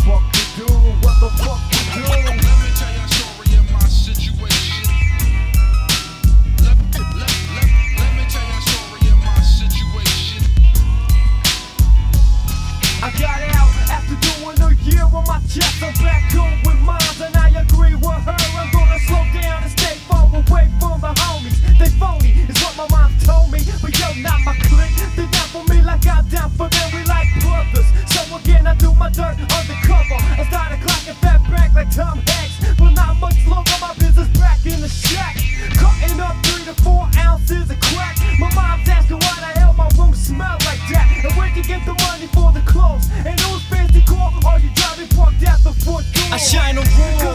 fuck you do? What the fuck you do? Let me tell you a story of my situation. Let me tell you a story of my situation. I got out after doing a year on my chest. I'm back home with mines and I agree with her. I'm gonna slow down and stay far away from the homies. They phony is what my mom told me, but yo, not my clique. They down for me like I'm down for them. We like brothers. So again, I do my dirt undercover. I started clocking fat back like Tom Hanks. But not much longer, my business back in the shack. Cutting up 3 to 4 ounces of crack. My mom's asking why the hell my room smell like that. And where'd you get the money for the clothes? And who's fancy car? Are you driving parked at the front door? I shine a room